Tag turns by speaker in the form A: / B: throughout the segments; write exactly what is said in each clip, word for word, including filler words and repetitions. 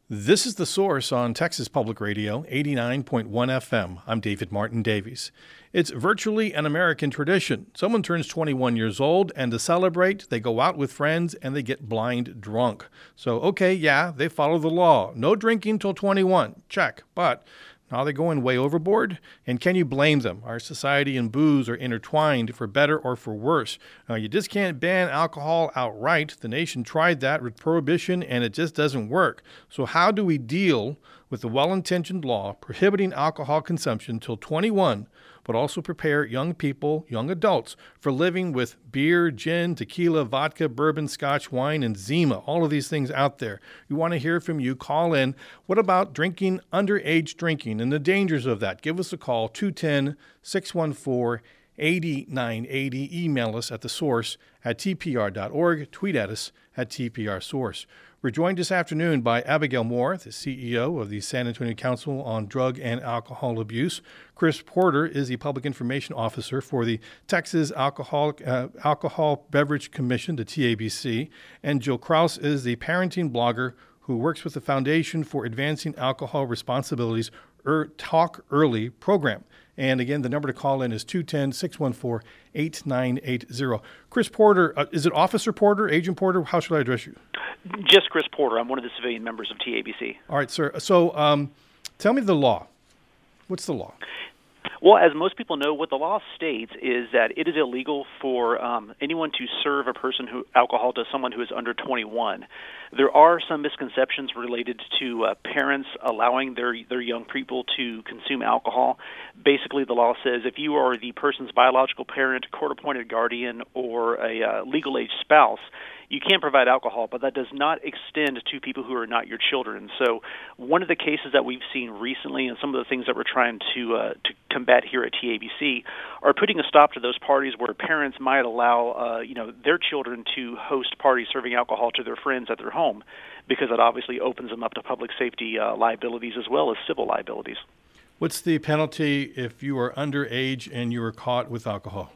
A: This is The Source on Texas Public Radio, eighty-nine point one F M. I'm David Martin Davies. It's virtually an American tradition. Someone turns twenty-one years old, and to celebrate, they go out with friends and they get blind drunk. So, okay, yeah, they follow the law. No drinking till twenty-one. Check. But are they going way overboard? And can you blame them? Our society and booze are intertwined for better or for worse. Now, you just can't ban alcohol outright. The nation tried that with prohibition, and it just doesn't work. So how do we deal with the well-intentioned law prohibiting alcohol consumption till twenty-one, but also prepare young people, young adults, for living with beer, gin, tequila, vodka, bourbon, scotch, wine, and Zima, all of these things out there? We want to hear from you. Call in. What about drinking, underage drinking, and the dangers of that? Give us a call, two one zero, six one four, eight nine eight zero. Email us at the source at t p r dot org. Tweet at us at T P R Source. We're joined this afternoon by Abigail Moore, the C E O of the San Antonio Council on Drug and Alcohol Abuse. Chris Porter is the Public Information Officer for the Texas Alcohol, uh, Alcohol Beverage Commission, the T A B C. And Jill Kraus is the parenting blogger who works with the Foundation for Advancing Alcohol Responsibilities er, Talk Early program. And again, the number to call in is two one zero, six one four, eight nine eight zero. Chris Porter, uh, is it Officer Porter, Agent Porter? How should I address you?
B: Just Chris Porter. I'm one of the civilian members of T A B C.
A: All right, sir. So um, tell me the law. What's the law?
B: Well, as most people know, what the law states is that it is illegal for um, anyone to serve a person who alcohol to someone who is under twenty-one. There are some misconceptions related to uh, parents allowing their their young people to consume alcohol. Basically, the law says if you are the person's biological parent, court-appointed guardian, or a uh, legal age spouse, you can provide alcohol, but that does not extend to people who are not your children. So one of the cases that we've seen recently, and some of the things that we're trying to uh, to combat here at T A B C, are putting a stop to those parties where parents might allow uh, you know their children to host parties serving alcohol to their friends at their home, because it obviously opens them up to public safety uh, liabilities as well as civil liabilities.
A: What's the penalty if you are underage and you are caught with alcohol?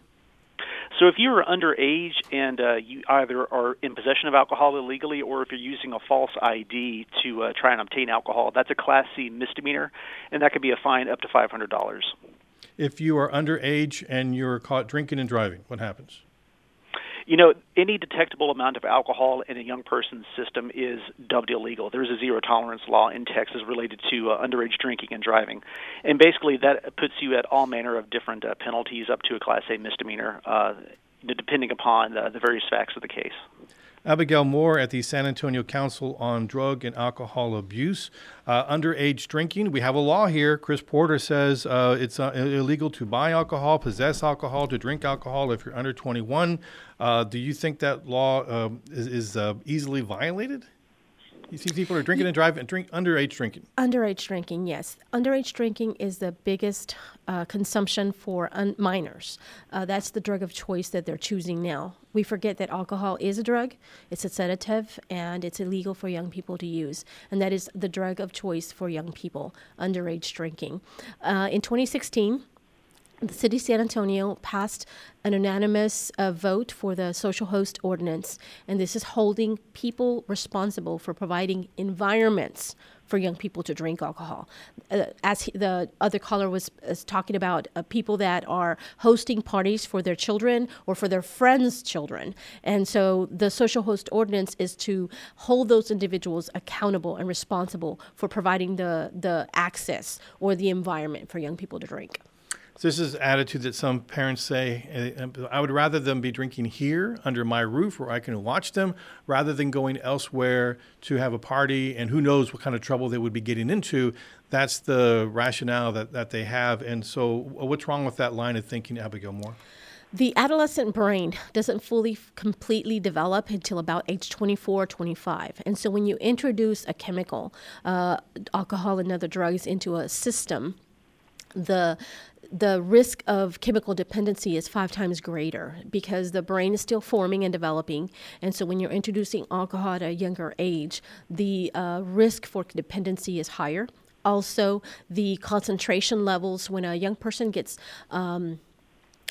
B: So if you are underage and uh, you either are in possession of alcohol illegally, or if you're using a false I D to uh, try and obtain alcohol, that's a Class C misdemeanor, and that could be a fine up to five hundred dollars.
A: If you are underage and you're caught drinking and driving, what happens?
B: You know, any detectable amount of alcohol in a young person's system is dubbed illegal. There's a zero-tolerance law in Texas related to uh, underage drinking and driving. And basically that puts you at all manner of different uh, penalties up to a Class A misdemeanor, uh, depending upon uh, the various facts of the case.
A: Abigail Moore at the San Antonio Council on Drug and Alcohol Abuse. Uh, underage drinking, we have a law here. Chris Porter says uh, it's uh, illegal to buy alcohol, possess alcohol, to drink alcohol if you're under twenty-one. Uh, do you think that law uh, is, is uh, easily violated? You see people are drinking and driving and drink underage drinking.
C: Underage drinking, yes. Underage drinking is the biggest uh, consumption for un- minors. Uh, that's the drug of choice that they're choosing now. We forget that alcohol is a drug, it's a sedative, and it's illegal for young people to use. And that is the drug of choice for young people, underage drinking. Uh, in twenty sixteen, the city of San Antonio passed an unanimous uh, vote for the social host ordinance, and this is holding people responsible for providing environments for young people to drink alcohol. Uh, as he, the other caller was, was talking about uh, people that are hosting parties for their children or for their friends' children. And so the social host ordinance is to hold those individuals accountable and responsible for providing the, the access or the environment for young people to drink.
A: This is attitude that some parents say, uh, I would rather them be drinking here under my roof where I can watch them rather than going elsewhere to have a party, and who knows what kind of trouble they would be getting into. That's the rationale that, that they have. And so what's wrong with that line of thinking, Abigail Moore?
C: The adolescent brain doesn't fully, completely develop until about age twenty-four, twenty-five. And so when you introduce a chemical, uh, alcohol and other drugs into a system, the the risk of chemical dependency is five times greater because the brain is still forming and developing. And so when you're introducing alcohol at a younger age, the uh, risk for dependency is higher. Also, the concentration levels when a young person gets um,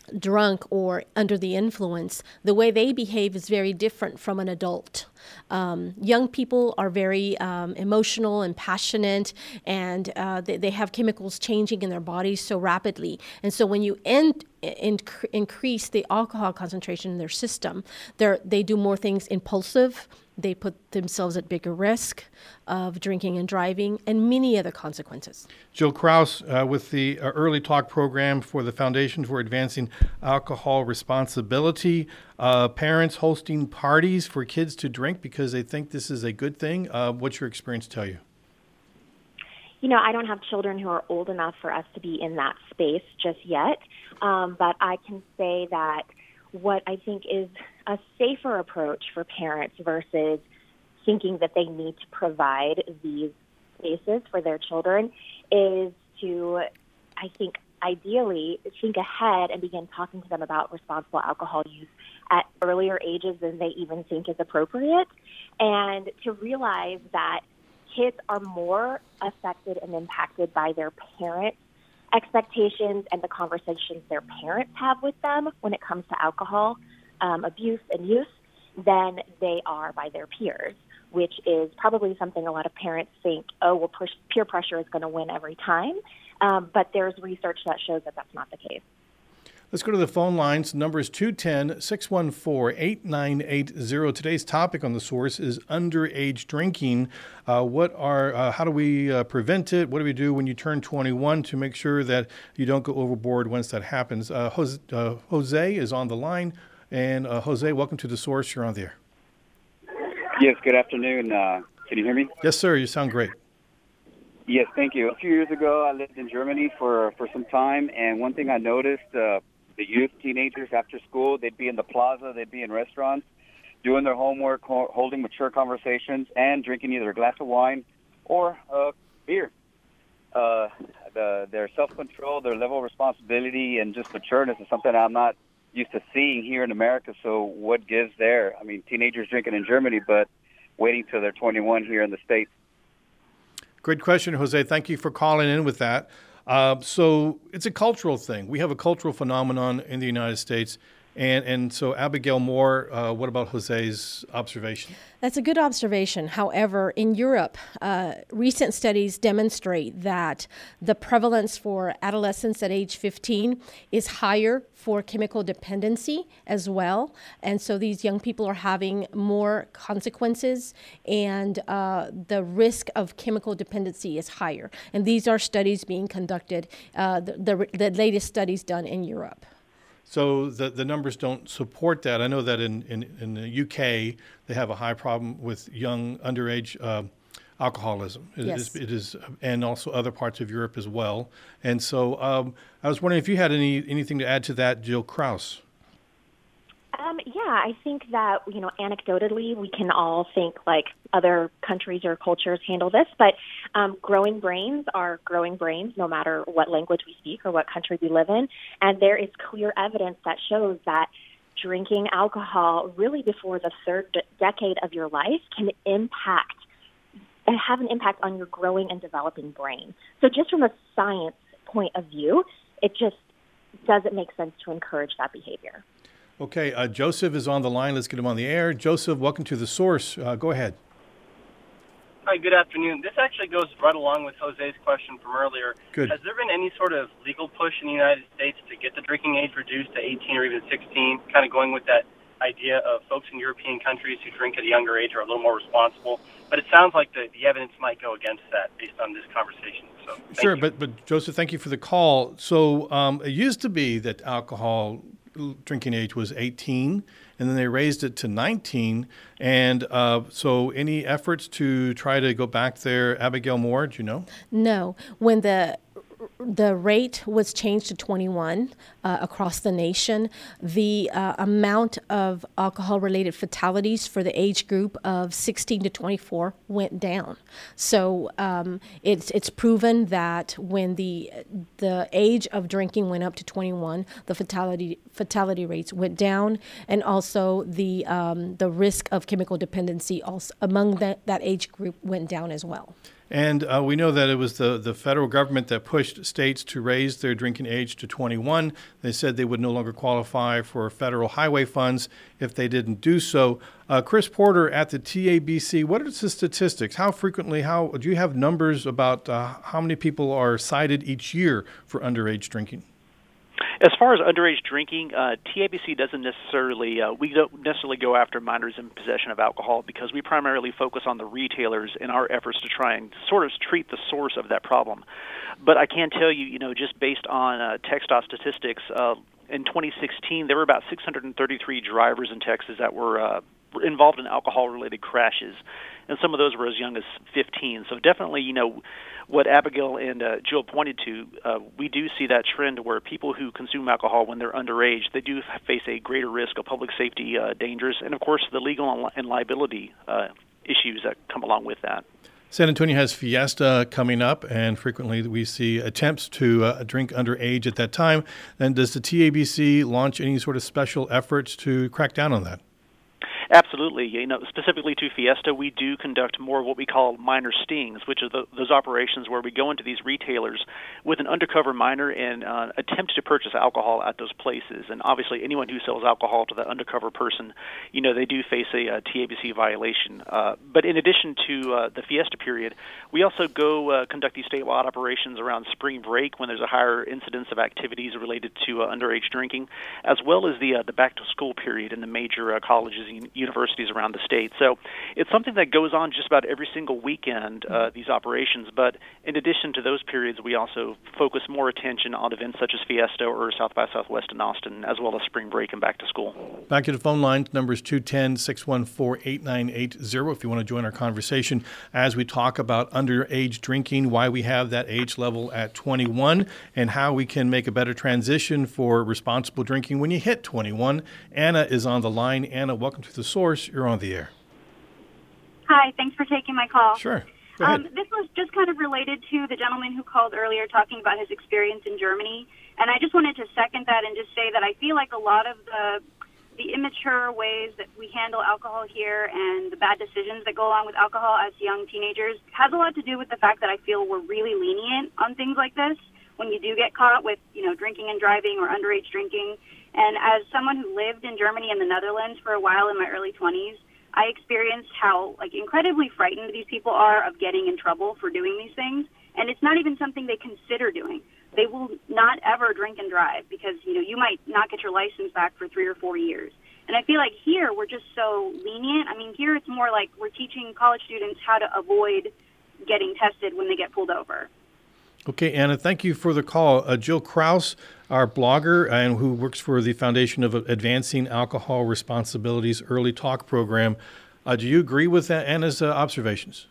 C: drunk or under the influence, the way they behave is very different from an adult. Um, young people are very um, emotional and passionate, and uh, they, they have chemicals changing in their bodies so rapidly. And so when you end, inc- increase the alcohol concentration in their system, they're, they do more things impulsive. They put themselves at bigger risk of drinking and driving, and many other consequences.
A: Jill Krause uh, with the uh, Early Talk program for the Foundation for Advancing Alcohol Responsibility. Uh, parents hosting parties for kids to drink because they think this is a good thing. Uh, what's your experience tell you?
D: You know, I don't have children who are old enough for us to be in that space just yet, um, but I can say that what I think is a safer approach for parents versus thinking that they need to provide these spaces for their children is to, I think, ideally think ahead and begin talking to them about responsible alcohol use at earlier ages than they even think is appropriate, and to realize that kids are more affected and impacted by their parents' expectations and the conversations their parents have with them when it comes to alcohol um, abuse and use than they are by their peers, which is probably something a lot of parents think, oh, well, push, peer pressure is going to win every time. Um, but there's research that shows that that's not the case.
A: Let's go to the phone lines. The number is two one zero, six one four, eight nine eight zero. Today's topic on The Source is underage drinking. Uh, what are, uh, how do we uh, prevent it? What do we do when you turn twenty-one to make sure that you don't go overboard once that happens? Uh, Jose, uh, Jose is on the line. And uh, Jose, welcome to The Source. You're on the air.
E: Yes, good afternoon. Uh, can you hear me?
A: Yes, sir. You sound great.
E: Yes, thank you. A few years ago, I lived in Germany for, for some time, and one thing I noticed, uh, the youth, teenagers after school, they'd be in the plaza, they'd be in restaurants, doing their homework, ho- holding mature conversations, and drinking either a glass of wine or uh, beer. Uh, the, their self-control, their level of responsibility, and just matureness is something I'm not used to seeing here in America. So what gives there? I mean, teenagers drinking in Germany, but waiting till they're twenty-one here in the States.
A: Great question, Jose. Thank you for calling in with that. Uh, so it's a cultural thing. We have a cultural phenomenon in the United States. And and so, Abigail Moore, uh, what about Jose's observation?
C: That's a good observation. However, in Europe, uh, recent studies demonstrate that the prevalence for adolescents at age fifteen is higher for chemical dependency as well. And so these young people are having more consequences, and uh, the risk of chemical dependency is higher. And these are studies being conducted, uh, the, the, the latest studies done in Europe.
A: So the the numbers don't support that. I know that in, in, in the U K, they have a high problem with young underage uh, alcoholism. It,
C: yes.
A: is, it is, and also other parts of Europe as well. And so um, I was wondering if you had any anything to add to that, Jill Krause.
D: Um, yeah, I think that, you know, anecdotally, we can all think like other countries or cultures handle this, but um, growing brains are growing brains no matter what language we speak or what country we live in. And there is clear evidence that shows that drinking alcohol really before the third de- decade of your life can impact and have an impact on your growing and developing brain. So just from a science point of view, it just doesn't make sense to encourage that behavior.
A: Okay, uh, Joseph is on the line. Let's get him on the air. Joseph, welcome to The Source. Uh, go ahead.
F: Hi, good afternoon. This actually goes right along with Jose's question from earlier.
A: Good.
F: Has there been any sort of legal push in the United States to get the drinking age reduced to eighteen or even sixteen, kind of going with that idea of folks in European countries who drink at a younger age are a little more responsible? But it sounds like the, the evidence might go against that based on this conversation. So,
A: sure,
F: you.
A: but, but Joseph, thank you for the call. So um, it used to be that alcohol drinking age was eighteen, and then they raised it to nineteen. And uh, so any efforts to try to go back there, Abigail Moore, do you know?
C: No. When the the rate was changed to twenty-one uh, across the nation, the uh, amount of alcohol-related fatalities for the age group of sixteen to twenty-four went down. So um, it's it's proven that when the the age of drinking went up to twenty-one, the fatality fatality rates went down, and also the um, the risk of chemical dependency also among that, that age group went down as well.
A: And uh, we know that it was the, the federal government that pushed states to raise their drinking age to twenty-one. They said they would no longer qualify for federal highway funds if they didn't do so. Uh, Chris Porter at the T A B C, what are the statistics? How frequently, how do you have numbers about uh, how many people are cited each year for underage drinking?
B: As far as underage drinking, uh, T A B C doesn't necessarily, uh, we don't necessarily go after minors in possession of alcohol because we primarily focus on the retailers in our efforts to try and sort of treat the source of that problem. But I can tell you, you know, just based on uh, TxDOT statistics, uh, in twenty sixteen, there were about six hundred thirty-three drivers in Texas that were uh, involved in alcohol-related crashes, and some of those were as young as fifteen. So definitely, you know, what Abigail and uh, Jill pointed to, uh, we do see that trend where people who consume alcohol when they're underage, they do face a greater risk of public safety uh, dangers, and of course the legal and, li- and liability uh, issues that come along with that.
A: San Antonio has Fiesta coming up, and frequently we see attempts to uh, drink underage at that time. And does the T A B C launch any sort of special efforts to crack down on that?
B: Absolutely. You know, specifically to Fiesta, we do conduct more of what we call minor stings, which are the, those operations where we go into these retailers with an undercover minor and uh, attempt to purchase alcohol at those places. And obviously, anyone who sells alcohol to that undercover person, you know, they do face a, a T A B C violation. Uh, but in addition to uh, the Fiesta period, we also go uh, conduct these statewide operations around spring break when there's a higher incidence of activities related to uh, underage drinking, as well as the uh, the back-to-school period in the major uh, colleges and universities around the state. So it's something that goes on just about every single weekend, uh, these operations. But in addition to those periods, we also focus more attention on events such as Fiesta or South by Southwest in Austin, as well as spring break and back to school.
A: Back to the phone line. Number is two one zero, six one four, eight nine eight zero if you want to join our conversation as we talk about underage drinking, why we have that age level at twenty-one, and how we can make a better transition for responsible drinking when you hit twenty-one. Anna is on the line. Anna, welcome to the Source. You're on the air.
G: Hi, thanks for taking my call.
A: Sure. Go ahead.
G: Um, this was just kind of related to the gentleman who called earlier talking about his experience in Germany. And I just wanted to second that and just say that I feel like a lot of the the immature ways that we handle alcohol here and the bad decisions that go along with alcohol as young teenagers has a lot to do with the fact that I feel we're really lenient on things like this when you do get caught with, you know, drinking and driving or underage drinking. And as someone who lived in Germany and the Netherlands for a while in my early twenties, I experienced how, like, incredibly frightened these people are of getting in trouble for doing these things. And it's not even something they consider doing. They will not ever drink and drive because, you know, you might not get your license back for three or four years. And I feel like here we're just so lenient. I mean, here it's more like we're teaching college students how to avoid getting tested when they get pulled over.
A: Okay, Anna, thank you for the call. Uh, Jill Krause, our blogger and who works for the Foundation of Advancing Alcohol Responsibilities Early Talk Program. Uh, do you agree with that, Anna's uh, observations?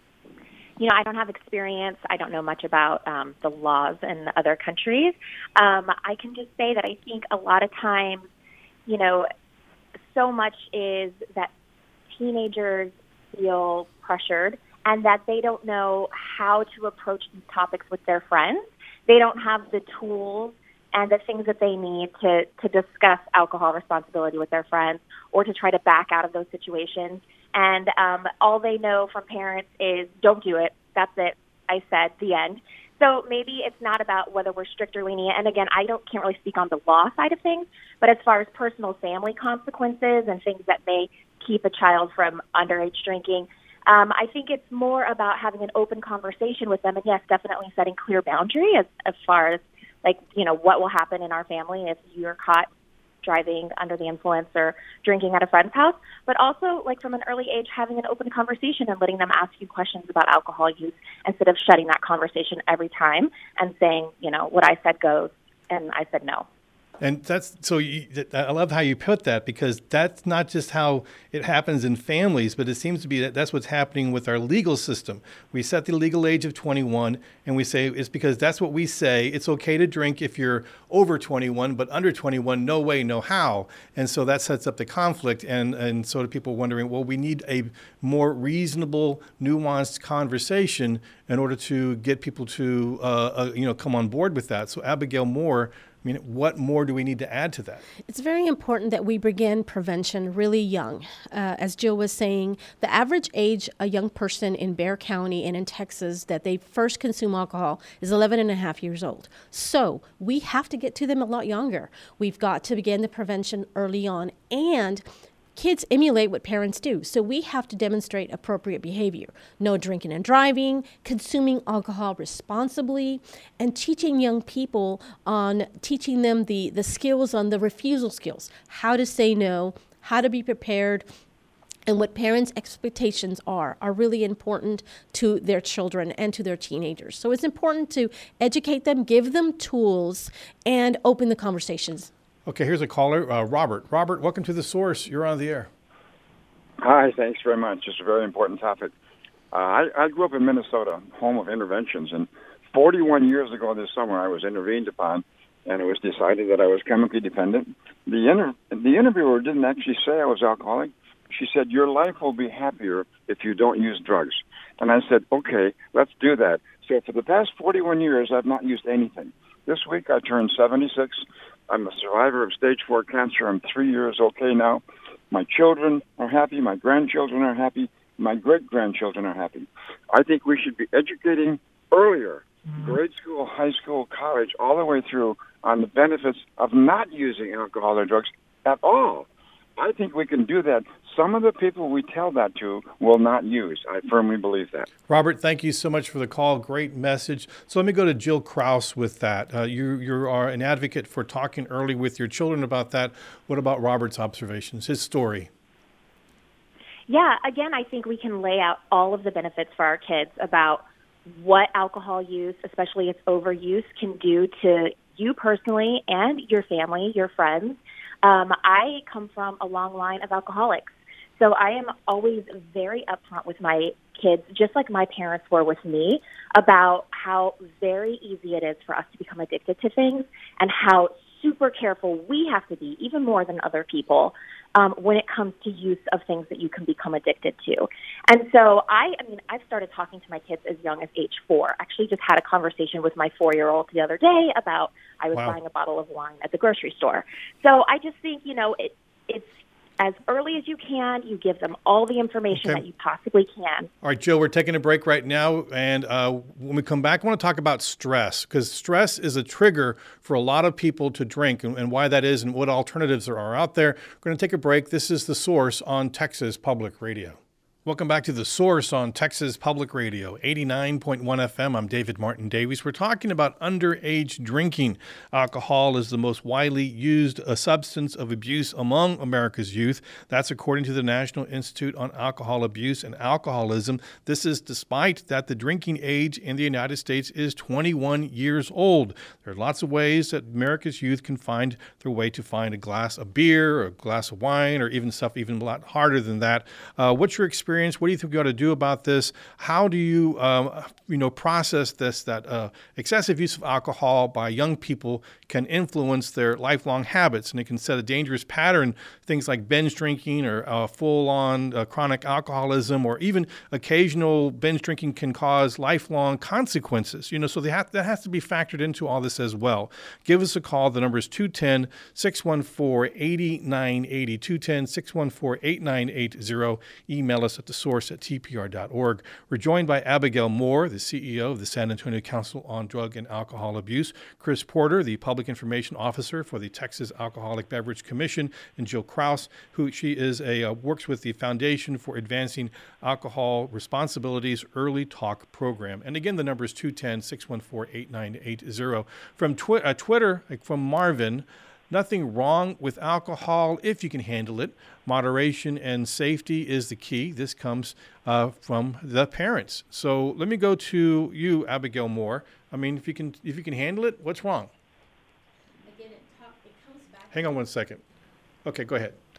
D: You know, I don't have experience. I don't know much about um, the laws in other countries. Um, I can just say that I think a lot of times, you know, so much is that teenagers feel pressured and that they don't know how to approach these topics with their friends. They don't have the tools and the things that they need to, to discuss alcohol responsibility with their friends or to try to back out of those situations. And um, all they know from parents is, don't do it. That's it. I said, the end. So maybe it's not about whether we're strict or lenient. And again, I don't can't really speak on the law side of things, but as far as personal family consequences and things that may keep a child from underage drinking, um, I think it's more about having an open conversation with them. And yes, definitely setting clear boundary as, as far as, like, you know, what will happen in our family if you're caught driving under the influence or drinking at a friend's house, but also, like, from an early age, having an open conversation and letting them ask you questions about alcohol use instead of shutting that conversation every time and saying, you know, what I said goes, and I said no.
A: And that's so you, I love how you put that, because that's not just how it happens in families, but it seems to be that that's what's happening with our legal system. We set the legal age of twenty-one, and we say it's because that's what we say. It's okay to drink if you're over twenty-one, but under twenty-one, no way, no how. And so that sets up the conflict. And, and so do people wondering, well, we need a more reasonable, nuanced conversation in order to get people to, uh, uh, you know, come on board with that. So Abigail Moore, I mean, what more do we need to add to that?
C: It's very important that we begin prevention really young. Uh, as Jill was saying, the average age a young person in Bexar County and in Texas that they first consume alcohol is eleven and a half years old. So we have to get to them a lot younger. We've got to begin the prevention early on, and kids emulate what parents do. So we have to demonstrate appropriate behavior. No drinking and driving, consuming alcohol responsibly, and teaching young people on teaching them the, the skills on the refusal skills, how to say no, how to be prepared, and what parents' expectations are, are really important to their children and to their teenagers. So it's important to educate them, give them tools, and open the conversations.
A: Okay, here's a caller, uh, Robert. Robert, welcome to The Source. You're on the air.
H: Hi, thanks very much. It's a very important topic. Uh, I, I grew up in Minnesota, home of interventions, and forty-one years ago this summer I was intervened upon, and it was decided that I was chemically dependent. The, inter- the interviewer didn't actually say I was alcoholic. She said, your life will be happier if you don't use drugs. And I said, okay, let's do that. So for the past forty-one years, I've not used anything. This week I turned seventy-six. I'm a survivor of stage four cancer. I'm three years okay now. My children are happy. My grandchildren are happy. My great-grandchildren are happy. I think we should be educating earlier, mm-hmm. grade school, high school, college, all the way through on the benefits of not using alcohol or drugs at all. I think we can do that. Some of the people we tell that to will not use. I firmly believe that.
A: Robert, thank you so much for the call. Great message. So let me go to Jill Krause with that. Uh, you, you are an advocate for talking early with your children about that. What about Robert's observations, his story?
D: Yeah, again, I think we can lay out all of the benefits for our kids about what alcohol use, especially its overuse, can do to you personally and your family, your friends. Um, I come from a long line of alcoholics, so I am always very upfront with my kids, just like my parents were with me, about how very easy it is for us to become addicted to things and how super careful we have to be, even more than other people, um, when it comes to use of things that you can become addicted to. And so I, I mean, I've started talking to my kids as young as age four. Actually just had a conversation with my four-year-old the other day about I was wow. buying a bottle of wine at the grocery store. So I just think, you know, it, it's as early as you can, you give them all the information okay. that you possibly can.
A: All right, Jill, we're taking a break right now. And uh, when we come back, I want to talk about stress, because stress is a trigger for a lot of people to drink, and, and why that is and what alternatives there are out there. We're going to take a break. This is The Source on Texas Public Radio. Welcome back to The Source on Texas Public Radio, eighty-nine point one F M. I'm David Martin Davies. We're talking about underage drinking. Alcohol is the most widely used uh, substance of abuse among America's youth. That's according to the National Institute on Alcohol Abuse and Alcoholism. This is despite that the drinking age in the United States is twenty-one years old. There are lots of ways that America's youth can find their way to find a glass of beer, or a glass of wine, or even stuff even a lot harder than that. Uh, what's your experience? What do you think we ought to do about this? How do you, um, you know, process this, that uh, excessive use of alcohol by young people can influence their lifelong habits, and it can set a dangerous pattern, things like binge drinking or uh, full-on uh, chronic alcoholism, or even occasional binge drinking can cause lifelong consequences. You know, so they have, that has to be factored into all this as well. Give us a call. The number is two one zero, six one four, eight nine eight zero, two one zero, six one four, eight nine eight zero. Email us at the source at t p r dot org. We're joined by Abigail Moore, the C E O of the San Antonio Council on Drug and Alcohol Abuse, Chris Porter, the Public Information Officer for the Texas Alcoholic Beverage Commission, and Jill Krause, who she is a uh, works with the Foundation for Advancing Alcohol Responsibilities Early Talk Program. And again, the number is two one zero, six one four, eight nine eight zero. From twi- uh, Twitter, like from Marvin, nothing wrong with alcohol if you can handle it. Moderation and safety is the key. This comes uh, from the parents. So let me go to you, Abigail Moore. I mean, if you can, if you can handle it, what's wrong?
C: Again, it, talk, it comes back.
A: Hang on one second. Okay, go ahead.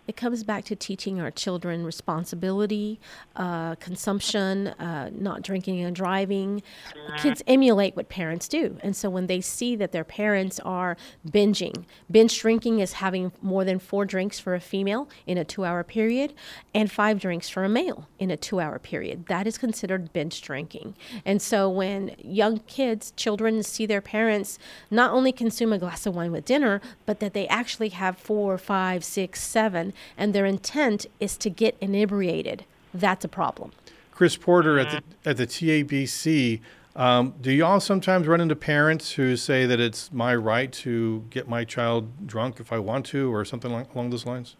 C: It comes back to teaching our children responsibility, uh, consumption, uh, not drinking and driving. Kids emulate what parents do. And so when they see that their parents are binging, binge drinking is having more than four drinks for a female in a two-hour period and five drinks for a male in a two-hour period. That is considered binge drinking. And so when young kids, children see their parents not only consume a glass of wine with dinner, but that they actually have four, five, six, seven, and their intent is to get inebriated, that's a problem.
A: Chris Porter at the, at the T A B C, um, do y'all sometimes run into parents who say that it's my right to get my child drunk if I want to, or something like, along those lines?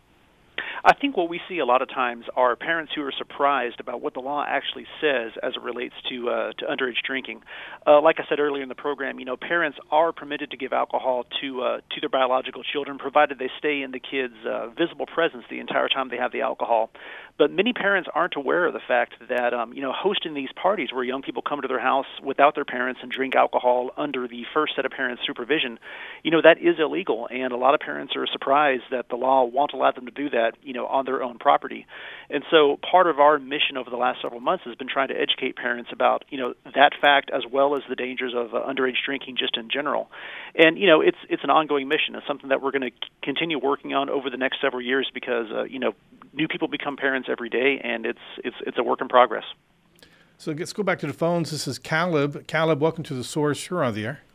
B: I think what we see a lot of times are parents who are surprised about what the law actually says as it relates to uh, to underage drinking. Uh, like I said earlier in the program, you know, parents are permitted to give alcohol to uh, to their biological children, provided they stay in the kids' uh, visible presence the entire time they have the alcohol. But many parents aren't aware of the fact that, um, you know, hosting these parties where young people come to their house without their parents and drink alcohol under the first set of parents' supervision, you know, that is illegal. And a lot of parents are surprised that the law won't allow them to do that, you know, on their own property. And so part of our mission over the last several months has been trying to educate parents about, you know, that fact as well as the dangers of uh, underage drinking just in general. And, you know, it's it's an ongoing mission. It's something that we're going to c- continue working on over the next several years because, uh, you know, new people become parents every day, and it's it's it's a work in progress.
A: So let's go back to the phones. This is Caleb. Caleb, welcome to The Source. You're on the air.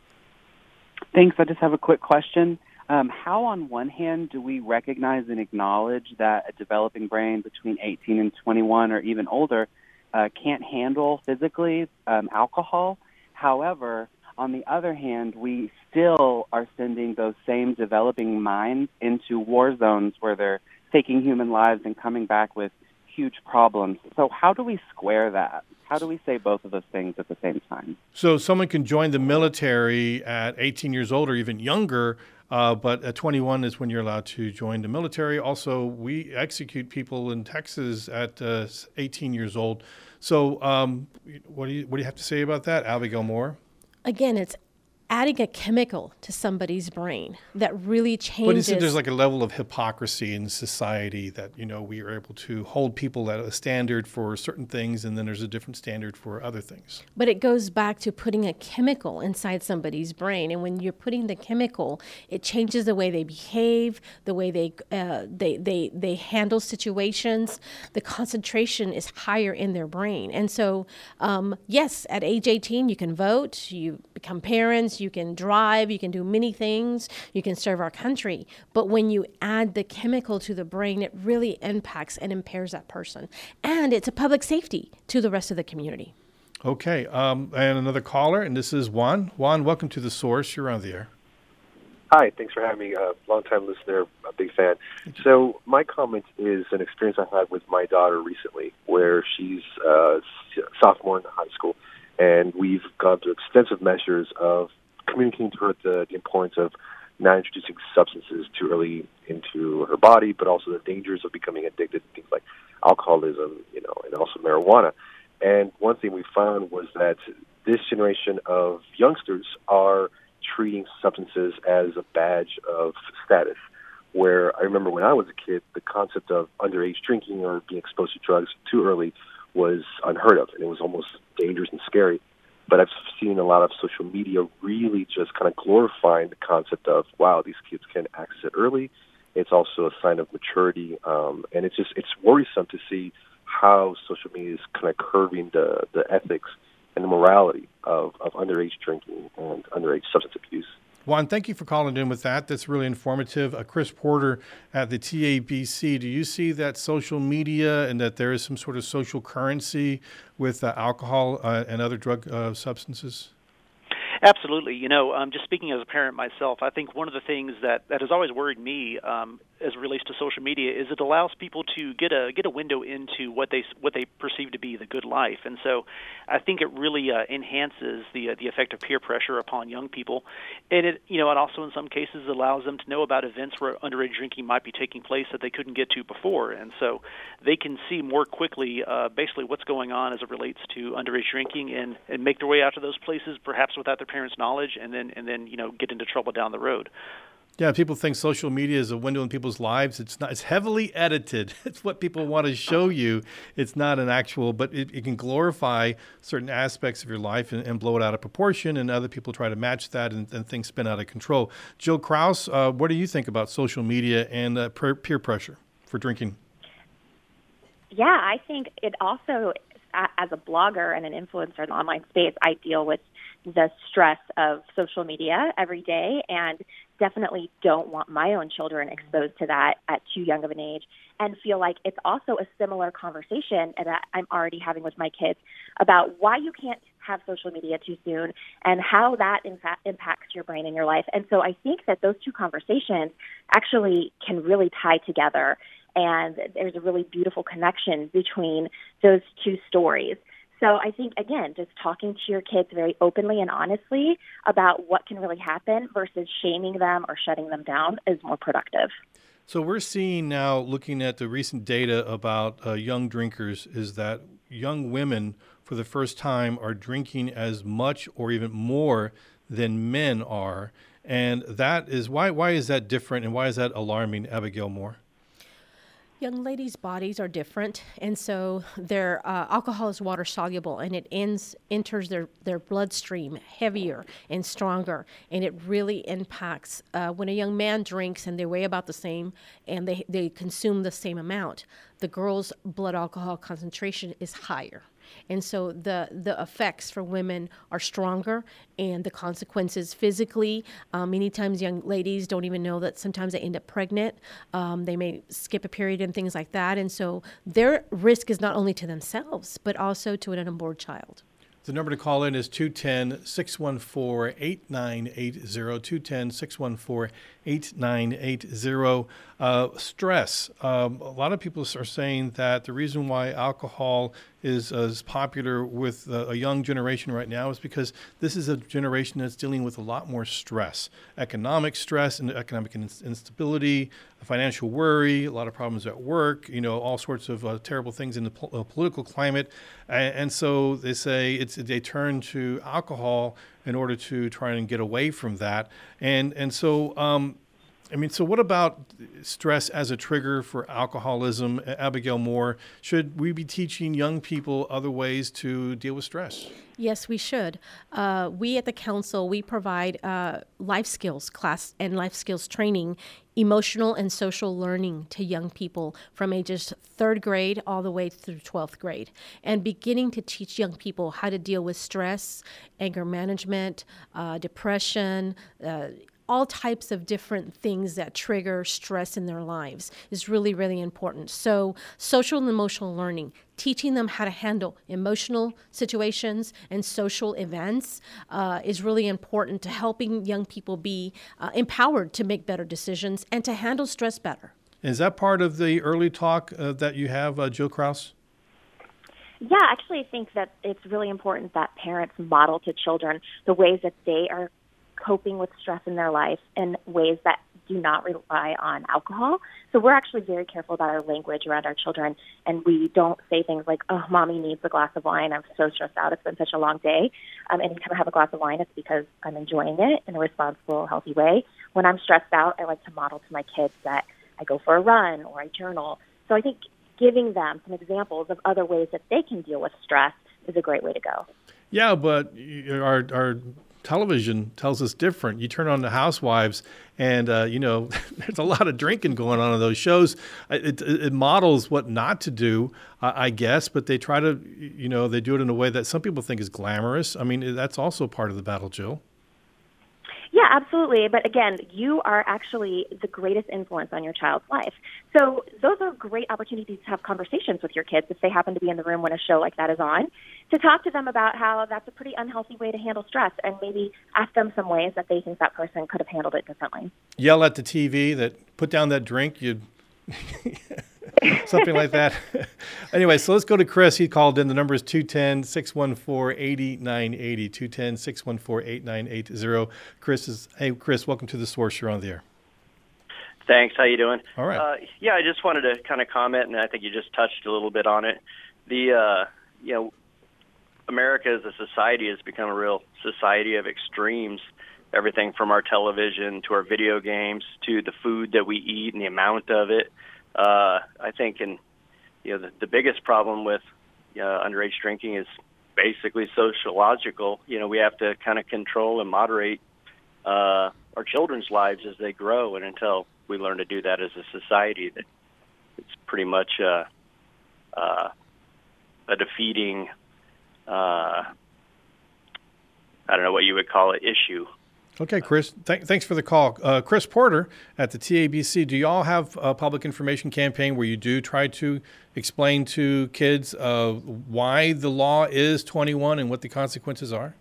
I: Thanks. I just have a quick question. Um, how, on one hand, do we recognize and acknowledge that a developing brain between eighteen and twenty-one or even older uh, can't handle physically um, alcohol? However, on the other hand, we still are sending those same developing minds into war zones where they're taking human lives and coming back with huge problems. So how do we square that? How do we say both of those things at the same time?
A: So someone can join the military at eighteen years old or even younger, uh, but at twenty-one is when you're allowed to join the military. Also, we execute people in Texas at uh, eighteen years old. So um, what do you what do you have to say about that, Abigail Moore?
C: Again, it's adding a chemical to somebody's brain that really changes.
A: But isn't there's like a level of hypocrisy in society that, you know, we are able to hold people at a standard for certain things and then there's a different standard for other things?
C: But it goes back to putting a chemical inside somebody's brain. And when you're putting the chemical, it changes the way they behave, the way they uh, they, they, they handle situations. The concentration is higher in their brain. And so, um, yes, at age eighteen, you can vote, you become parents, you can drive, you can do many things, you can serve our country. But when you add the chemical to the brain, it really impacts and impairs that person. And it's a public safety to the rest of the community.
A: Okay. Um, and another caller, and this is Juan. Juan, welcome to The Source. You're on the air.
J: Hi, thanks for having me. Uh, long-time listener, a big fan. So my comment is an experience I had with my daughter recently where she's a sophomore in high school, and we've gone through extensive measures of communicating to her the, the importance of not introducing substances too early into her body, but also the dangers of becoming addicted to things like alcoholism, you know, and also marijuana. And one thing we found was that this generation of youngsters are treating substances as a badge of status, where I remember when I was a kid, the concept of underage drinking or being exposed to drugs too early was unheard of, and it was almost dangerous and scary. But I've seen a lot of social media really just kind of glorifying the concept of, wow, these kids can access it early. It's also a sign of maturity, um, and it's just it's worrisome to see how social media is kind of curving the, the ethics and the morality of, of underage drinking and underage substance abuse.
A: Juan, thank you for calling in with that. That's really informative. Uh, Chris Porter at the T A B C, do you see that social media and that there is some sort of social currency with uh, alcohol uh, and other drug uh, substances?
B: Absolutely. You know, um, just speaking as a parent myself, I think one of the things that, that has always worried me um, as it relates to social media is it allows people to get a get a window into what they what they perceive to be the good life, and so I think it really uh, enhances the uh, the effect of peer pressure upon young people, and it you know it also in some cases allows them to know about events where underage drinking might be taking place that they couldn't get to before, and so they can see more quickly uh, basically what's going on as it relates to underage drinking and, and make their way out to those places perhaps without their parents' knowledge, and then and then you know get into trouble down the road.
A: Yeah, people think social media is a window in people's lives. It's not. It's heavily edited. It's what people want to show you. It's not an actual, but it, it can glorify certain aspects of your life and, and blow it out of proportion, and other people try to match that, and, and things spin out of control. Jill Krause, uh, what do you think about social media and uh, peer pressure for drinking?
D: Yeah, I think it also, as a blogger and an influencer in the online space, I deal with the stress of social media every day, and definitely don't want my own children exposed to that at too young of an age, and feel like it's also a similar conversation that I'm already having with my kids about why you can't have social media too soon and how that in fact impacts your brain and your life. And so I think that those two conversations actually can really tie together, and there's a really beautiful connection between those two stories. So I think, again, just talking to your kids very openly and honestly about what can really happen versus shaming them or shutting them down is more productive.
A: So we're seeing now, looking at the recent data about uh, young drinkers, is that young women for the first time are drinking as much or even more than men are. And that is why, why is that different, and why is that alarming, Abigail Moore?
C: Young ladies' bodies are different, and so their uh, alcohol is water soluble, and it ends, enters their, their bloodstream heavier and stronger, and it really impacts uh, when a young man drinks and they weigh about the same and they, they consume the same amount. The girl's blood alcohol concentration is higher. And so the, the effects for women are stronger, and the consequences physically, um, many times young ladies don't even know that sometimes they end up pregnant. Um, they may skip a period and things like that. And so their risk is not only to themselves, but also to an unborn child.
A: The number to call in is two one zero, six one four, eight nine eight zero, two one zero, six one four, eight nine eight zero. Uh, stress. Um, a lot of people are saying that the reason why alcohol is as popular with uh, a young generation right now is because this is a generation that's dealing with a lot more stress, economic stress and economic instability, financial worry, a lot of problems at work, you know, all sorts of uh, terrible things in the po- uh, political climate. And, and so they say it's they turn to alcohol in order to try and get away from that. And, and so, um, I mean, so what about stress as a trigger for alcoholism? Abigail Moore, should we be teaching young people other ways to deal with stress?
C: Yes, we should. Uh, we at the council, we provide uh, life skills class and life skills training, emotional and social learning to young people from ages third grade all the way through twelfth grade, and beginning to teach young people how to deal with stress, anger management, uh, depression, uh, all types of different things that trigger stress in their lives is really, really important. So social and emotional learning, teaching them how to handle emotional situations and social events uh, is really important to helping young people be uh, empowered to make better decisions and to handle stress better.
A: Is that part of the early talk uh, that you have, uh, Jill Krause?
D: Yeah, actually, I think that it's really important that parents model to children the ways that they are coping with stress in their life in ways that do not rely on alcohol. So we're actually very careful about our language around our children, and we don't say things like, oh, mommy needs a glass of wine. I'm so stressed out. It's been such a long day. Um, anytime I have a glass of wine, it's because I'm enjoying it in a responsible, healthy way. When I'm stressed out, I like to model to my kids that I go for a run or I journal. So I think giving them some examples of other ways that they can deal with stress is a great way to go.
A: Yeah, but our our television tells us different. You turn on the Housewives, and uh, you know there's a lot of drinking going on in those shows. It, it, it models what not to do, uh, I guess, but they try to, you know, they do it in a way that some people think is glamorous. I mean, that's also part of the battle, Jill.
D: Yeah, absolutely. But again, you are actually the greatest influence on your child's life. So those are great opportunities to have conversations with your kids if they happen to be in the room when a show like that is on, to talk to them about how that's a pretty unhealthy way to handle stress, and maybe ask them some ways that they think that person could have handled it differently. Yell
A: at the T V that put down that drink, you'd something like that. Anyway, so let's go to Chris. He called in. The number is two one zero, six one four, eight nine eight zero, two one zero, six one four, eight nine eight zero. Chris is, hey, Chris, welcome to The Source. You're on the air.
K: Thanks. How you doing?
A: All right.
K: Uh, yeah, I just wanted to kind of comment, and I think you just touched a little bit on it. The, uh, you know, America as a society has become a real society of extremes. everything from our television to our video games to the food that we eat and the amount of it. Uh, I think, and you know, the, the biggest problem with uh, underage drinking is basically sociological. You know, we have to kind of control and moderate uh, our children's lives as they grow, and until we learn to do that as a society, that it's pretty much uh, uh, a defeating, uh, I don't know what you would call it, issue.
A: Okay, Chris, th- thanks for the call. Uh, Chris Porter at the T A B C, do you all have a public information campaign where you do try to explain to kids uh, why the law is twenty-one and what the consequences are?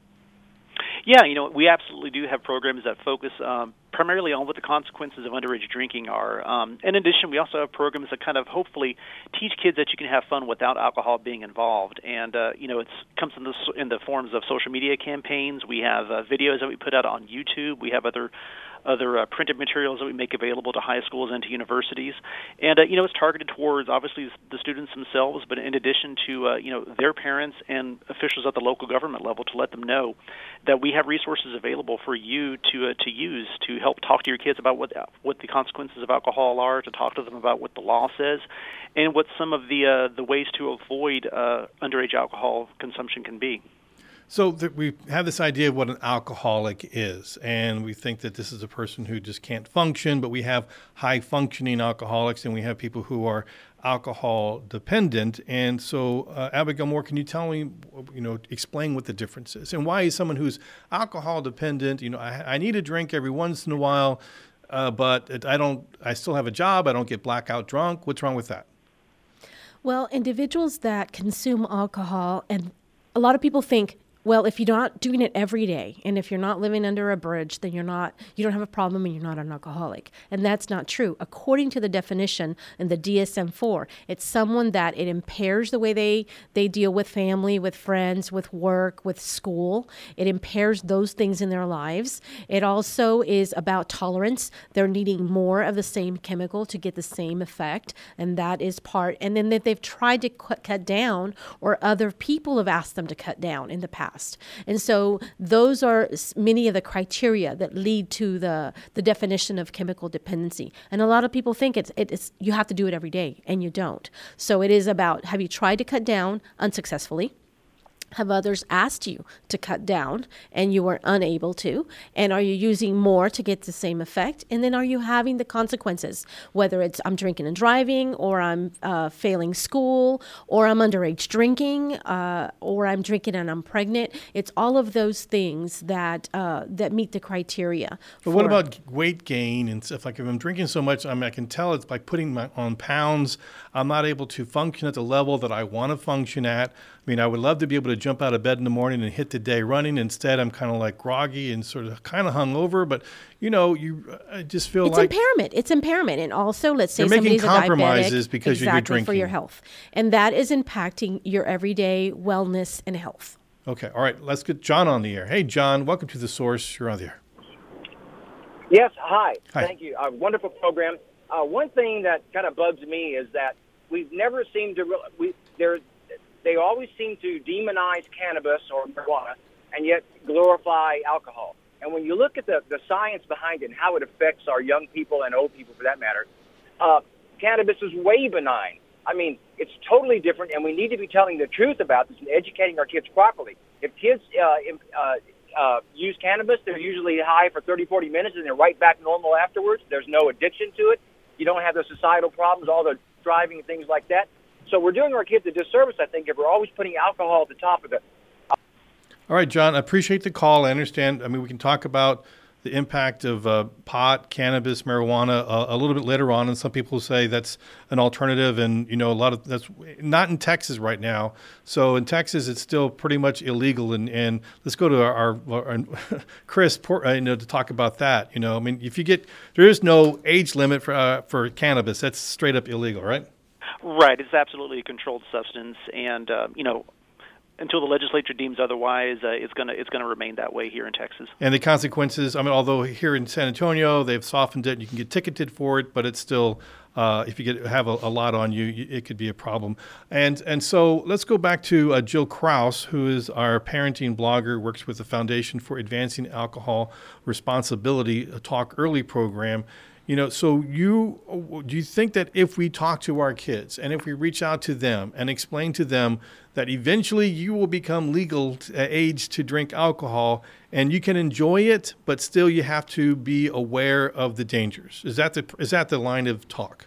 B: Yeah, you know, we absolutely do have programs that focus um, primarily on what the consequences of underage drinking are. Um, in addition, we also have programs that kind of hopefully teach kids that you can have fun without alcohol being involved. And, uh, you know, it comes in the, in the forms of social media campaigns. We have uh, videos that we put out on YouTube. We have other other uh, printed materials that we make available to high schools and to universities. And, uh, you know, it's targeted towards, obviously, the students themselves, but in addition to, uh, you know, their parents and officials at the local government level to let them know that we have resources available for you to uh, to use to help talk to your kids about what what the consequences of alcohol are, to talk to them about what the law says, and what some of the uh, the ways to avoid uh, underage alcohol consumption can be.
A: So th- we have this idea of what an alcoholic is, and we think that this is a person who just can't function, but we have high-functioning alcoholics, and we have people who are alcohol dependent. And so, uh, Abigail Moore, can you tell me, you know, explain what the difference is? And why is someone who's alcohol dependent, you know, I, I need a drink every once in a while, uh, but it, I don't, I still have a job, I don't get blackout drunk. What's wrong with that?
C: Well, individuals that consume alcohol, and a lot of people think, well, if you're not doing it every day, and if you're not living under a bridge, then you're not, you don't have a problem and you're not an alcoholic. And that's not true. According to the definition in the D S M four, it's someone that it impairs the way they, they deal with family, with friends, with work, with school. It impairs those things in their lives. It also is about tolerance. They're needing more of the same chemical to get the same effect, and that is part. And then that they've tried to cut, cut down, or other people have asked them to cut down in the past. And so those are many of the criteria that lead to the, the definition of chemical dependency. And a lot of people think it's, it's you have to do it every day, and you don't. So it is about, have you tried to cut down unsuccessfully? Have others asked you to cut down and you were unable to? And are you using more to get the same effect? And then are you having the consequences, whether it's I'm drinking and driving, or I'm uh, failing school, or I'm underage drinking, uh, or I'm drinking and I'm pregnant? It's all of those things that uh, that meet the criteria.
A: But what about weight gain and stuff? Like if I'm drinking so much, I mean, I can tell it's like putting my, on pounds. I'm not able to function at the level that I want to function at. I mean, I would love to be able to jump out of bed in the morning and hit the day running. Instead, I'm kind of like groggy and sort of kind of hungover. But, you know, you I just feel
C: it's
A: like...
C: It's impairment. It's impairment. And also, let's say
A: you're making
C: somebody's a diabetic.
A: compromises because
C: exactly,
A: you're drinking.
C: For your health. And that is impacting your everyday wellness and health.
A: Okay. All right. Let's get John on the air. Hey, John. Welcome to The Source. You're on the air.
L: Yes. Hi.
A: Hi.
L: Thank you. A wonderful program. Uh, one thing that kind of bugs me is that we've never seemed to really... We, there, They always seem to demonize cannabis or marijuana and yet glorify alcohol. And when you look at the, the science behind it and how it affects our young people and old people for that matter, uh, cannabis is way benign. I mean, it's totally different, and we need to be telling the truth about this and educating our kids properly. If kids uh, uh, uh, use cannabis, they're usually high for thirty, forty minutes, and they're right back normal afterwards. There's no addiction to it. You don't have the societal problems, all the driving and things like that. So we're doing our kids a disservice, I think, if we're always putting alcohol at the top of it.
A: All right, John, I appreciate the call. I understand. I mean, we can talk about the impact of uh, pot, cannabis, marijuana uh, a little bit later on. And some people say that's an alternative. And, you know, a lot of that's not in Texas right now. So in Texas, it's still pretty much illegal. And, and let's go to our, our, our Chris, uh, you know, to talk about that. You know, I mean, if you get, there is no age limit for, uh, for cannabis. That's straight up illegal, right?
B: Right. It's absolutely a controlled substance. And, uh, you know, until the legislature deems otherwise, uh, it's going to it's going to remain that way here in Texas.
A: And the consequences, I mean, although here in San Antonio they've softened it, you can get ticketed for it, but it's still Uh, if you get have a, a lot on you, you, it could be a problem. And and so let's go back to uh, Jill Kraus, who is our parenting blogger, works with the Foundation for Advancing Alcohol Responsibility, a Talk Early program. You know, so you do you think that if we talk to our kids and if we reach out to them and explain to them that eventually you will become legal t- age to drink alcohol and you can enjoy it, but still you have to be aware of the dangers? Is that the is that the line of talk?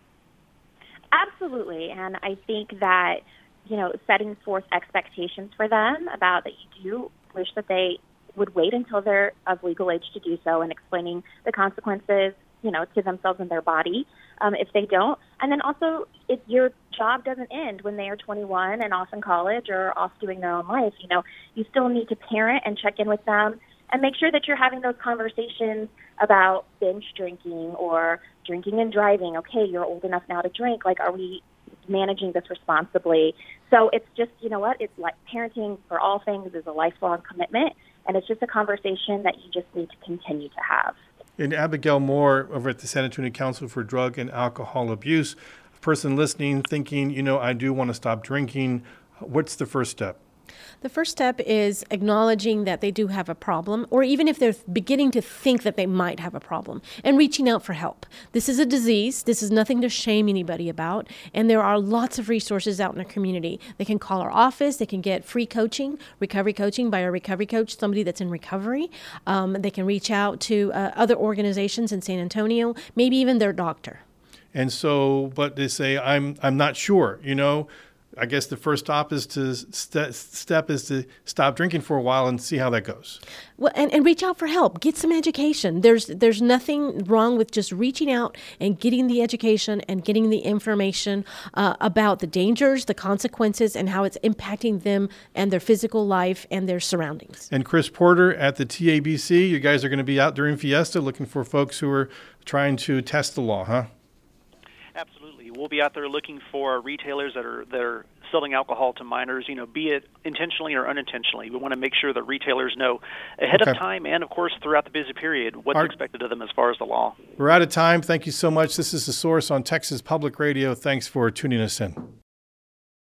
D: Absolutely, and I think that, you know, setting forth expectations for them about that you do wish that they would wait until they're of legal age to do so, and explaining the consequences, you know, to themselves and their body um, if they don't. And then also, if your job doesn't end when they are twenty-one and off in college or off doing their own life, you know, you still need to parent and check in with them and make sure that you're having those conversations about binge drinking or drinking and driving. Okay, you're old enough now to drink. Like, are we managing this responsibly? So it's just, you know what, it's like parenting for all things is a lifelong commitment, and it's just a conversation that you just need to continue to have.
A: And Abigail Moore over at the San Antonio Council for Drug and Alcohol Abuse, a person listening thinking, you know, I do want to stop drinking. What's the first step?
C: The first step is acknowledging that they do have a problem, or even if they're beginning to think that they might have a problem, and reaching out for help. This is a disease. This is nothing to shame anybody about, and there are lots of resources out in the community. They can call our office. They can get free coaching, recovery coaching by a recovery coach, somebody that's in recovery. Um, they can reach out to uh, other organizations in San Antonio, maybe even their doctor.
A: And so, but they say, I'm I'm not sure, you know. I guess the first stop is to st- step is to stop drinking for a while and see how that goes.
C: Well, and, and reach out for help. Get some education. There's there's nothing wrong with just reaching out and getting the education and getting the information uh, about the dangers, the consequences, and how it's impacting them and their physical life and their surroundings.
A: And Chris Porter at the T A B C, you guys are going to be out during Fiesta looking for folks who are trying to test the law, huh?
B: Absolutely. We'll be out there looking for retailers that are that are selling alcohol to minors, you know, be it intentionally or unintentionally. We want to make sure that retailers know ahead
A: okay.
B: of time and, of course, throughout the busy period what's
A: Our,
B: expected of them as far as the law.
A: We're out of time. Thank you so much. This is The Source on Texas Public Radio. Thanks for tuning us in.